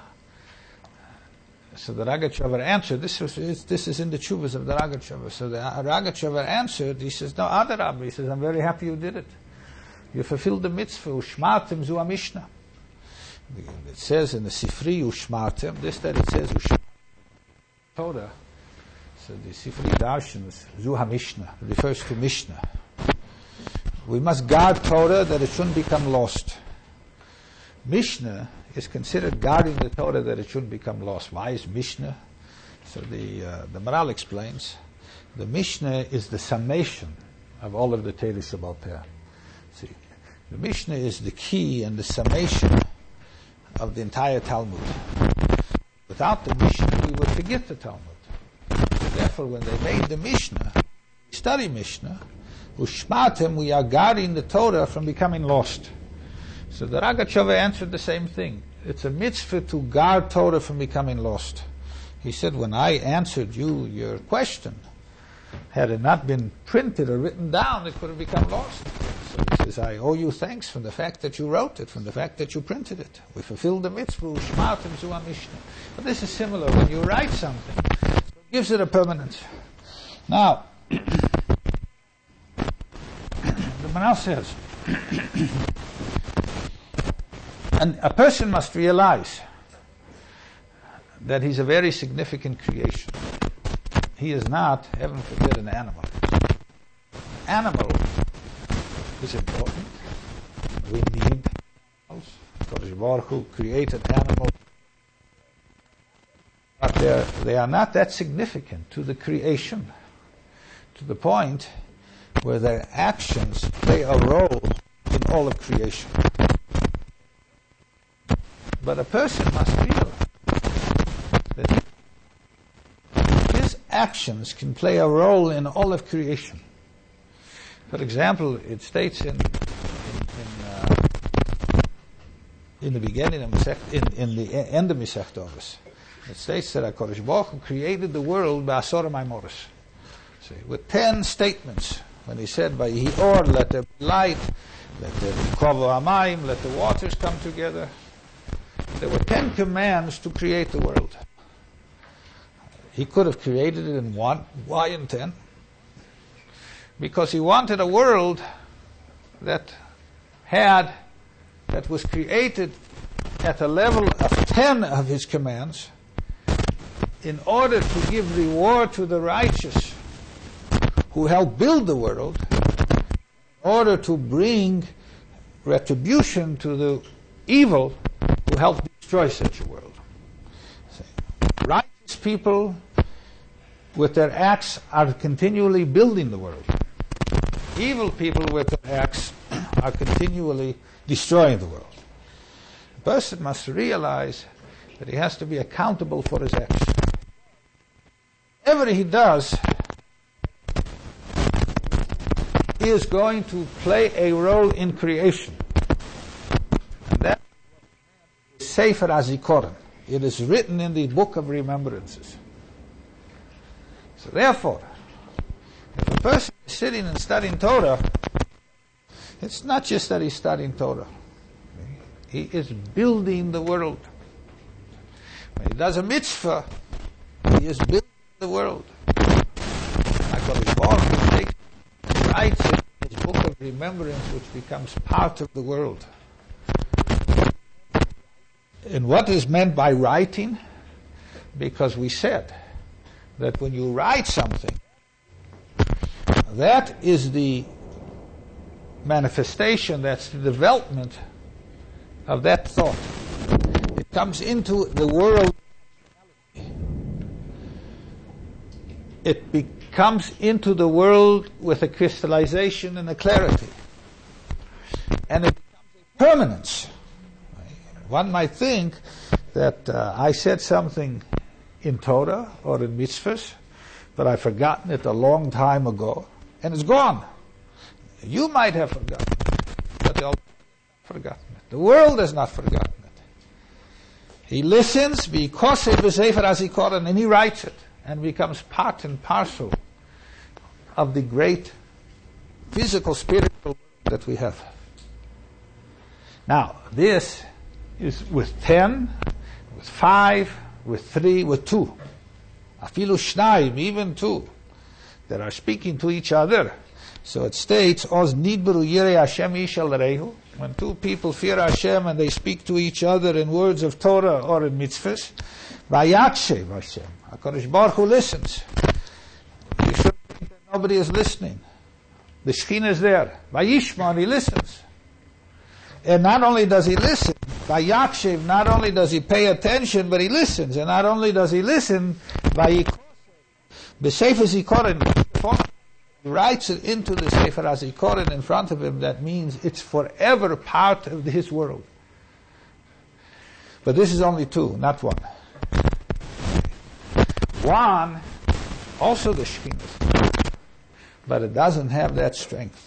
Speaker 2: So the Ragachover answered, this is in the Chuvas of the Ragachover. So the Ragachover answered, he says, no, Adarab. He says, I'm very happy you did it. You fulfilled the mitzvah, ushmartem zu Mishnah. It says in the Sifri, ushmartem, this that it says, ushmartem Torah. So the Sifri Darshans, zu Mishnah, refers to Mishnah. We must guard Torah that it shouldn't become lost. Mishnah is considered guarding the Torah that it shouldn't become lost. Why is Mishnah? So the Maral explains, the Mishnah is the summation of all of the Torah Shebaal Peh. See, the Mishnah is the key and the summation of the entire Talmud. Without the Mishnah, we would forget the Talmud. So therefore, when they made the Mishnah, we study Mishnah, Ushmatem, we are guarding the Torah from becoming lost. So the Ragachover answered the same thing. It's a mitzvah to guard Torah from becoming lost. He said, when I answered your question, had it not been printed or written down, it could have become lost. So he says, I owe you thanks from the fact that you wrote it, from the fact that you printed it. We fulfilled the mitzvah, Ushmartem zu Mishnah. But this is similar. When you write something, it gives it a permanence. Now, the Manal says, and a person must realize that he's a very significant creation. He is not, heaven forbid, an animal. Animal is important. We need animals. Kodesh Baruch Hu created animals. But they are not that significant to the creation, to the point where their actions play a role in all of creation. But a person must realize that his actions can play a role in all of creation. For example, it states in the beginning of in the end of Masechet Avos, it states that HaKadosh Baruch Hu created the world by Asor Maimoros. See, with 10 statements. When he said, "Vayihi or," let there be light, let there be kovo hamayim, let the waters come together. There were 10 commands to create the world. He could have created it in 1. Why in 10? Because he wanted a world that was created at a level of 10 of his commands in order to give reward to the righteous who helped build the world, in order to bring retribution to the evil who helped destroy such a world. Righteous people with their acts are continually building the world. Evil people with their acts are continually destroying the world. A person must realize that he has to be accountable for his actions. Whatever he does is going to play a role in creation. And that is Sefer HaZikaron. It is written in the Book of Remembrances. So therefore, if a person is sitting and studying Torah, it's not just that he's studying Torah. He is building the world. When he does a mitzvah, he is building the world. HaKadosh Baruch Hu takes, writes it in his Book of Remembrance, which becomes part of the world. And what is meant by writing? Because we said that when you write something, that is the manifestation, that's the development of that thought. It comes into the world. It comes into the world with a crystallization and a clarity. And it becomes a permanence. One might think that I said something in Torah or in mitzvahs, but I've forgotten it a long time ago, and it's gone. You might have forgotten it, but they'll forgotten it. The world has not forgotten it. He listens, because it was Sefer HaZikaron, and he writes it, and becomes part and parcel of the great physical, spiritual world that we have. Now, this is with 10, with 5, with 3, with 2. Afilu shnayim, even 2, that are speaking to each other. So it states, Oz nidberu yirei Hashem ish el rehu. When 2 people fear Hashem and they speak to each other in words of Torah or in mitzvahs, vayakshev Hashem. HaKadosh Baruch Hu listens. You should think that nobody is listening. The Shekhinah is there. Vayishma, he listens. And not only does he listen, vayakshev, not only does he pay attention, but he listens. And not only does he listen, vayikoseh, b'sefer zikaron, he writes it into the Sefer HaZikaron in front of him. That means it's forever part of his world. But this is only 2, not 1. 1, also the Shekhinah, but it doesn't have that strength.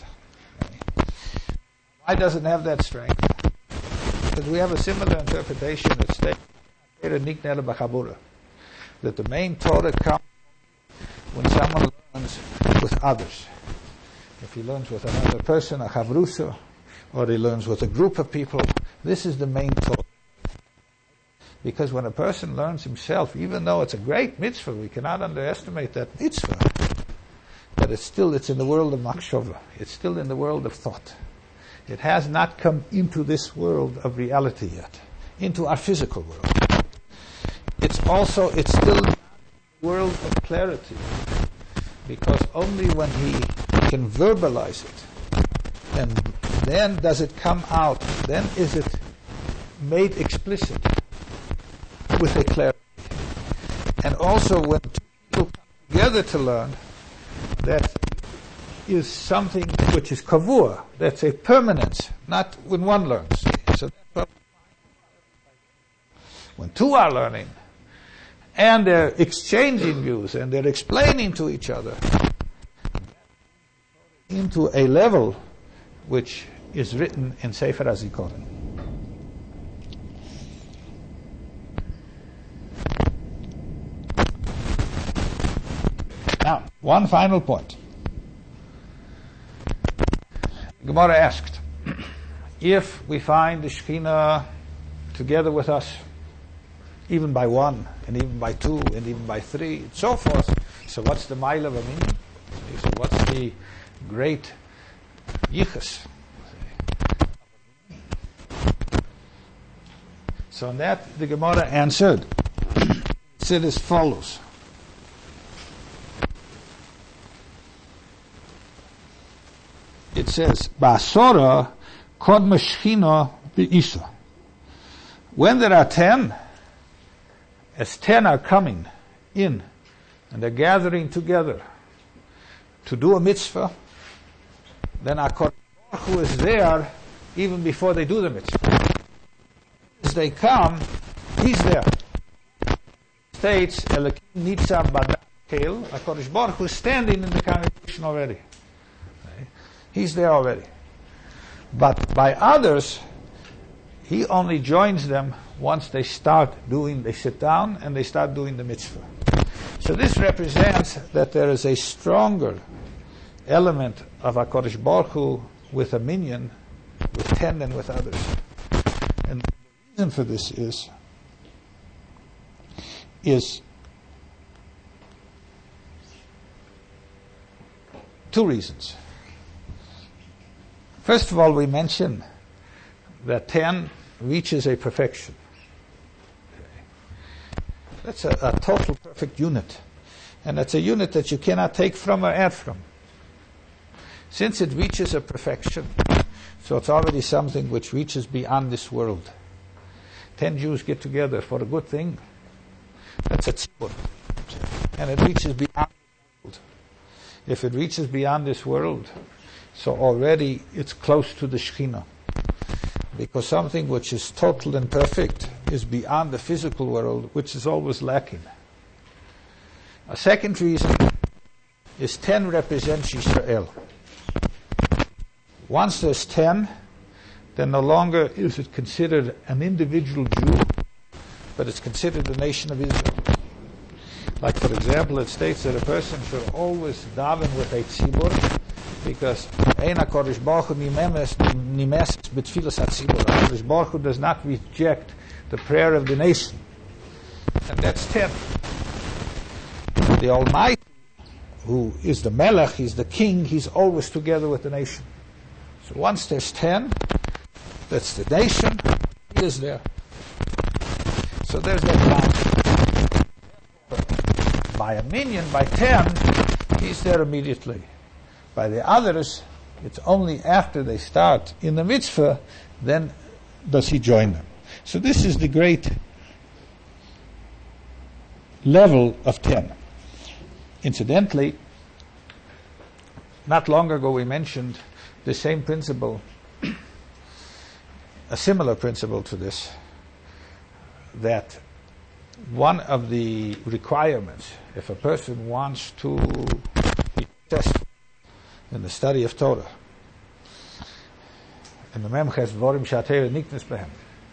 Speaker 2: Why doesn't it have that strength? Because we have a similar interpretation that states that the main Torah comes when someone learns with others. If he learns with another person, a chavrusa, or he learns with a group of people, this is the main Torah. Because when a person learns himself, even though it's a great mitzvah, we cannot underestimate that mitzvah. that it's in the world of machshava. It's still in the world of thought. It has not come into this world of reality yet, into our physical world. It's still in the world of clarity, because only when he can verbalize it, and then does it come out, then is it made explicit with a clarity. And also when two people come together to learn, that is something which is kavua, that's a permanence, not when one learns. So when two are learning, and they're exchanging views, and they're explaining to each other, into a level which is written in Sefer HaZikaron. Now, one final point. Gemara asked, if we find the Shekhinah together with us, even by one, and even by two, and even by three, and so forth, so what's the mile of a minyan? So what's the great yichus? So on that, the Gemara answered, it said as follows. It says, Ba'asora kodma shechina be'isa. When there are 10, as 10 are coming in, and they're gathering together to do a mitzvah, then HaKadosh Baruch Hu is there even before they do the mitzvah. As they come, he's there. States, Elokim Nitzav B'Adam Kel, HaKadosh Baruch Hu is standing in the congregation already. He's there already. But by others, he only joins them once they sit down and they start doing the mitzvah. So this represents that there is a stronger element of HaKadosh Baruch Hu with a minyan, with 10 than with others. And the reason for this is two reasons. First of all, we mentioned that 10 reaches a perfection. That's a total perfect unit. And that's a unit that you cannot take from or add from. Since it reaches a perfection, so it's already something which reaches beyond this world. 10 Jews get together for a good thing, that's a tzibur. And it reaches beyond this world. If it reaches beyond this world, so already it's close to the Shekhinah. Because something which is total and perfect is beyond the physical world, which is always lacking. A second reason is 10 represents Yisrael. Once there's 10, then no longer is it considered an individual Jew, but it's considered the nation of Israel. Like, for example, it states that a person should always daven with a tzibur, because Ein HaKadosh Baruch Hu nimeses b'tfilas hatzibur. HaKadosh Baruch Hu does not reject the prayer of the nation. And that's 10. The Almighty, who is the Melech, he's the king, he's always together with the nation. So once there's 10, that's the nation, he is there. So there's that bound. By a minyan, by 10, he's there immediately. By the others, it's only after they start in the mitzvah, then does he join them. So this is the great level of 10. Incidentally, not long ago we mentioned the same principle, a similar principle to this, that one of the requirements, if a person wants to be successful in the study of Torah, and the Mem has Dvorim Shatera Niknes Behem,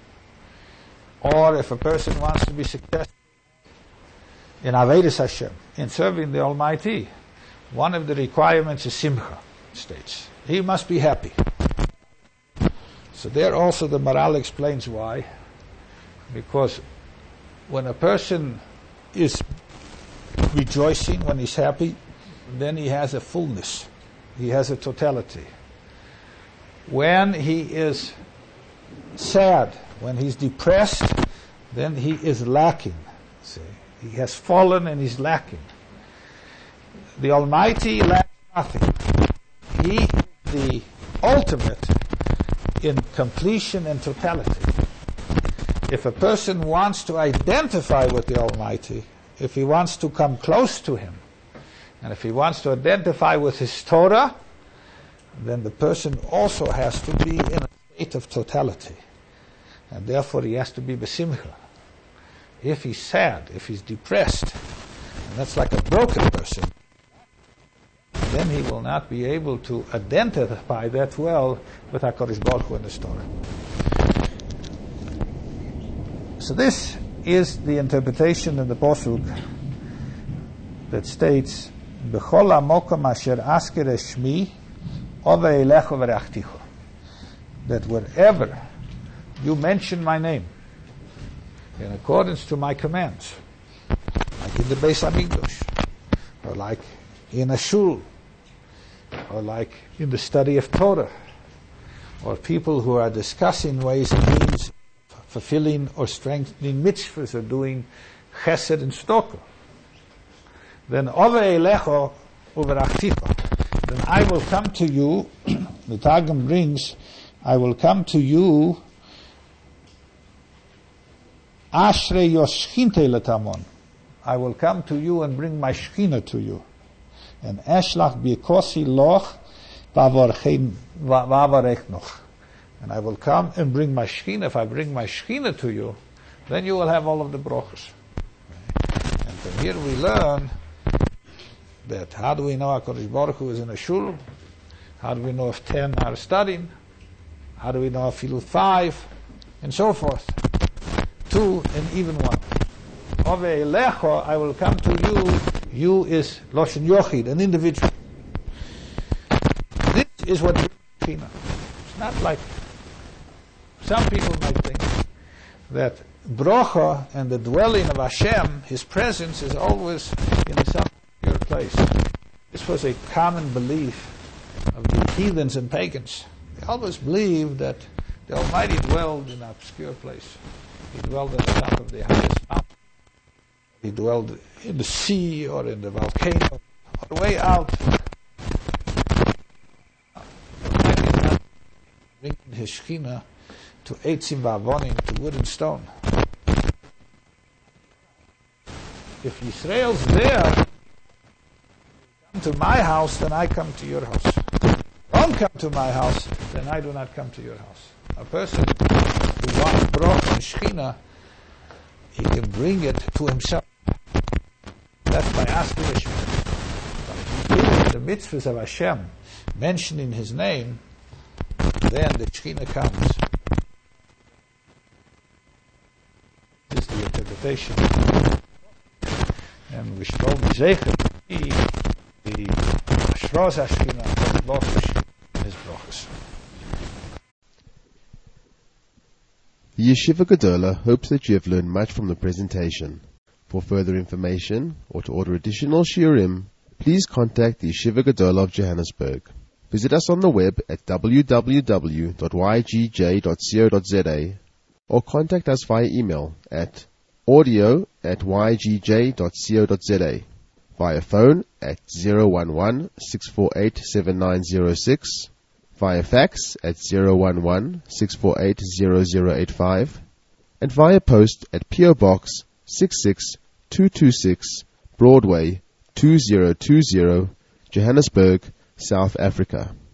Speaker 2: or if a person wants to be successful in Avodas Hashem, in serving the Almighty, one of the requirements is Simcha, states. He must be happy. So there also the Maral explains why. Because when a person is rejoicing, when he's happy, then he has a fullness. He has a totality. When he is sad, when he's depressed, then he is lacking. See, he has fallen and he's lacking. The Almighty lacks nothing. He is the ultimate in completion and totality. If a person wants to identify with the Almighty, if he wants to come close to Him, and if he wants to identify with His Torah, then the person also has to be in a state of totality. And therefore he has to be besimcha. If he's sad, if he's depressed, and that's like a broken person, then he will not be able to identify that well with HaKadosh Baruch Hu and His Torah. So this is the interpretation in the Pasuk that states, B'chol hamokom asher asker shmi, ove elecha v'reachticha. That wherever you mention my name, in accordance to my commands, like in the Beis Hamikdash, or like in a shul, or like in the study of Torah, or people who are discussing ways and means fulfilling or strengthening mitzvahs or doing chesed and tzedakah, then ove elecha uverachticha, then I will come to you. The Targum brings, I will come to you. Ashrei yoshchinte letamon, I will come to you and bring my shechina to you. And eshlach bikosi loch vavarech noch. And I will come and bring my shechina. If I bring my shechina to you, then you will have all of the brachos. And from here we learn that how do we know HaKadosh Baruch Hu is in a shul? How do we know if 10 are studying? How do we know if 5? And so forth. 2 and even 1. Ove elecha, I will come to you. You is Loshen Yochid, an individual. This is what Shechina. It's not like some people might think that brocha and the dwelling of Hashem, His presence, is always in some obscure place. This was a common belief of the heathens and pagans. They always believed that the Almighty dwelled in an obscure place. He dwelled at the top of the highest mountain. He dwelled in the sea or in the volcano or way out. The Almighty is not bringing His Shechina to Eitzim Va'avonim, to wood and stone. If Yisrael's there, come to my house, then I come to your house. Don't come to my house, then I do not come to your house. A person who wants broch and shechina, he can bring it to himself. That's by asking the shechina. But if you do the mitzvahs of Hashem, mentioning His name, then the shechina comes. This is the interpretation. And we should all be zeicher to be the Ashros HaShechina, the Baruch HaShechina, and His brachos.
Speaker 1: The Yeshiva Gedola hopes that you have learned much from the presentation. For further information or to order additional shiurim, please contact the Yeshiva Gedola of Johannesburg. Visit us on the web at www.ygj.co.za or contact us via email at audio@ygj.co.za, via phone at 011-648-7906, via fax at 011-648-0085, and via post at P.O. Box 66226, Broadway 2020, Johannesburg, South Africa.